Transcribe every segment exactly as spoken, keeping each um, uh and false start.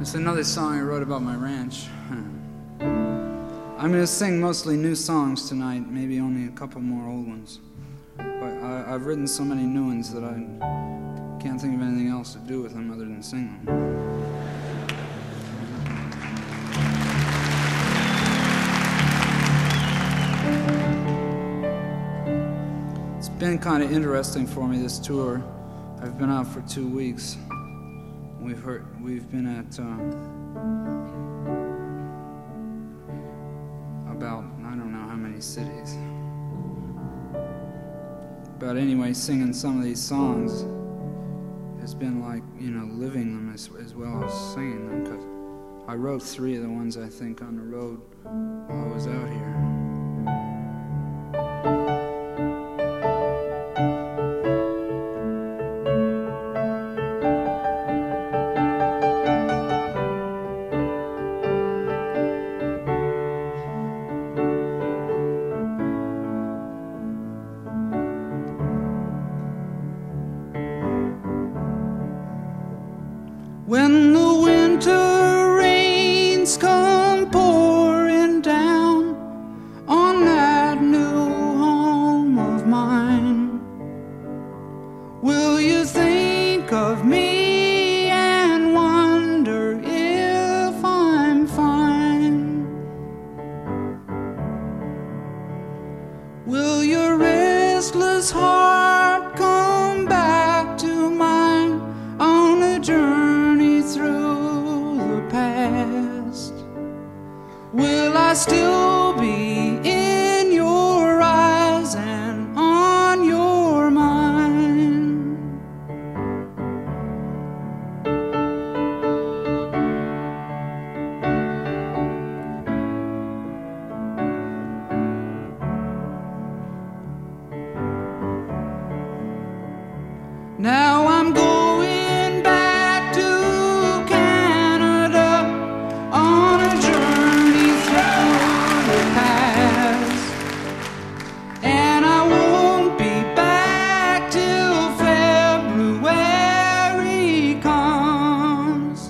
It's another song I wrote about my ranch. I'm going to sing mostly new songs tonight, maybe only a couple more old ones. But I, I've written so many new ones that I can't think of anything else to do with them other than sing them. It's been kind of interesting for me, this tour. I've been out for two weeks. We've heard, we've been at uh, about, I don't know how many cities. But anyway, singing some of these songs has been like, you know, living them as, as well as singing them, because I wrote three of the ones, I think, on the road while I was out here. When the winter rains come pouring down on that new home of mine, will you think of me and wonder if I'm fine? Will your restless heart come back to mine on a journey through the past? Will I still be in your eyes and on your mind? Now I'm going back to Canada on a journey through the past, and I won't be back till February comes.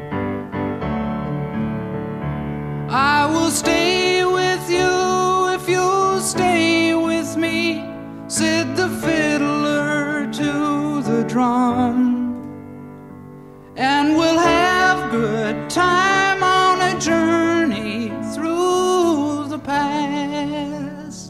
I will stay with you if you'll stay with me, said the fiddler to the drum, and we'll have good time on a journey through the past.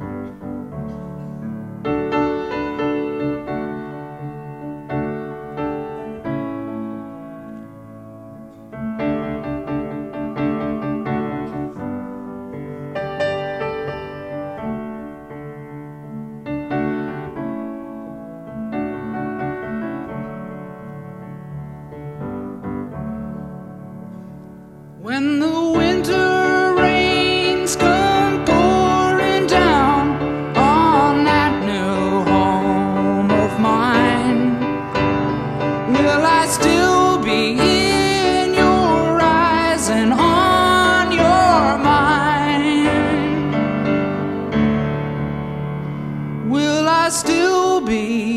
When the winter rains come pouring down on that new home of mine, will I still be in your eyes and on your mind? Will I still be